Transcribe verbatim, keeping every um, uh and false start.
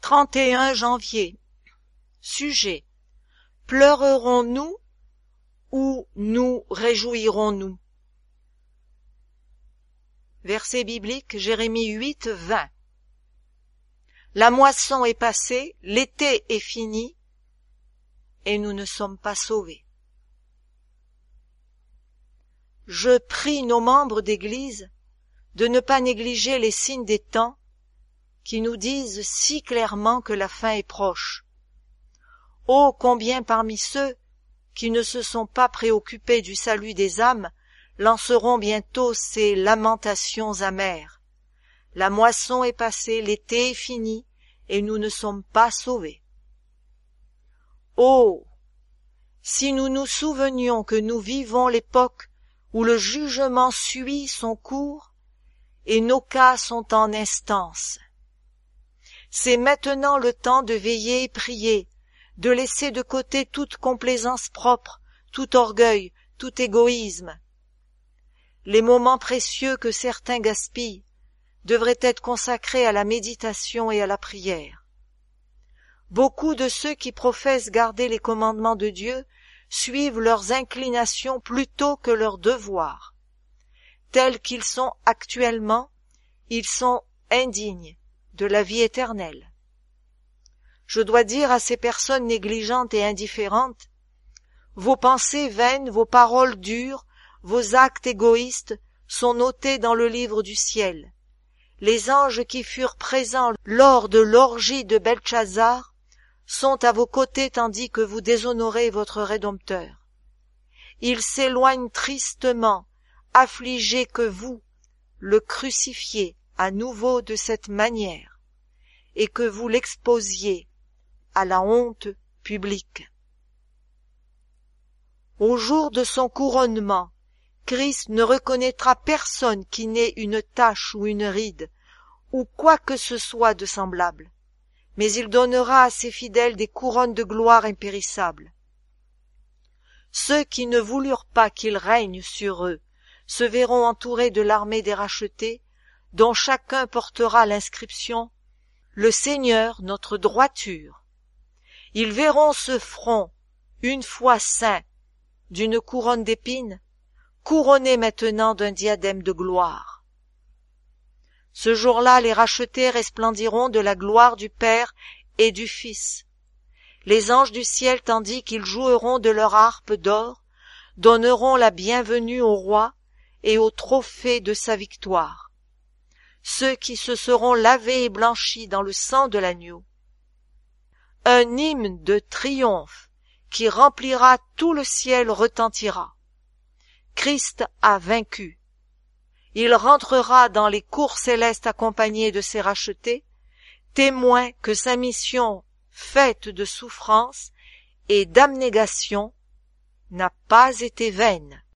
trente et un janvier. Sujet. Pleurerons-nous ou nous réjouirons-nous? Verset biblique, Jérémie huit, vingt. La moisson est passée, l'été est fini, et nous ne sommes pas sauvés. Je prie nos membres d'Église de ne pas négliger les signes des temps qui nous disent si clairement que la fin est proche. Oh, combien parmi ceux qui ne se sont pas préoccupés du salut des âmes lanceront bientôt ces lamentations amères. La moisson est passée, l'été est fini, et nous ne sommes pas sauvés. Oh, si nous nous souvenions que nous vivons l'époque où le jugement suit son cours et nos cas sont en instance. C'est maintenant le temps de veiller et prier, de laisser de côté toute complaisance propre, tout orgueil, tout égoïsme. Les moments précieux que certains gaspillent devraient être consacrés à la méditation et à la prière. Beaucoup de ceux qui professent garder les commandements de Dieu suivent leurs inclinations plutôt que leurs devoirs. Tels qu'ils sont actuellement, ils sont indignes de la vie éternelle. Je dois dire à ces personnes négligentes et indifférentes, vos pensées vaines, vos paroles dures, vos actes égoïstes sont notés dans le livre du ciel. Les anges qui furent présents lors de l'orgie de Beltchazzar sont à vos côtés tandis que vous déshonorez votre Rédempteur. Ils s'éloignent tristement, affligés que vous le crucifiez à nouveau de cette manière, et que vous l'exposiez à la honte publique. Au jour de son couronnement, Christ ne reconnaîtra personne qui n'ait une tache ou une ride, ou quoi que ce soit de semblable, mais il donnera à ses fidèles des couronnes de gloire impérissables. Ceux qui ne voulurent pas qu'il règne sur eux se verront entourés de l'armée des rachetés, dont chacun portera l'inscription « Le Seigneur, notre droiture ». Ils verront ce front, une fois saint, d'une couronne d'épines, couronné maintenant d'un diadème de gloire. Ce jour-là, les rachetés resplendiront de la gloire du Père et du Fils. Les anges du ciel, tandis qu'ils joueront de leur harpe d'or, donneront la bienvenue au roi et au trophée de sa victoire. Ceux qui se seront lavés et blanchis dans le sang de l'agneau. Un hymne de triomphe qui remplira tout le ciel retentira. Christ a vaincu. Il rentrera dans les cours célestes accompagné de ses rachetés, témoins que sa mission faite de souffrance et d'abnégation n'a pas été vaine.